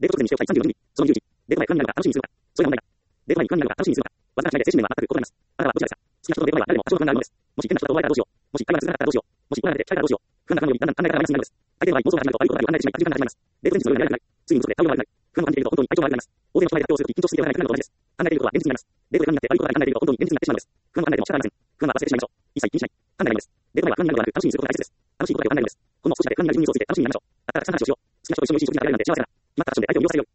デート直前にしておきたい36ミリ。その21。デート前不安になるが楽しみにするのか。それが問題だ。デート前に不安になるが楽しみにするのか。わずかな違いで接種年は全く異なります。あなたはどちらですか。好きな人とデート前は誰でも多少不安があるのです。もし変な人だと思われたらどうしよう。もし会話が続かなかったらどうしよう。もし怒られて疲れたらどうしよう。不安が不安よりだんだん考え方がマイナスになるのです。相手の場合、妄想が始まると悪いことが離れてしまい、短時間が始まります。デート前日の夜が長くなり、ついに嘘で対応が悪くなり、不安を感じていると本当に体調が悪くなります。大勢の人前で発表するとき緊張しすぎてわからない不安なのと同じです。考えていることは現実になります。デートで不安になって悪いことが考えていると本当に現実になってしまうのです。不安を考えても仕方ありません。不安は忘れてしまいましょう。一切気にしない。考えないのです。デート前は不安になるのではなく楽しみにすることが大切です。楽しいことがよく考えるのです。ほんの少しだけ不安になる人物について楽しみになりましょう。あったら重ねてしよう。好きな人と一緒に美味しい食事が食べられるなんて幸せだな。決まった場所で相手を魅了されるように。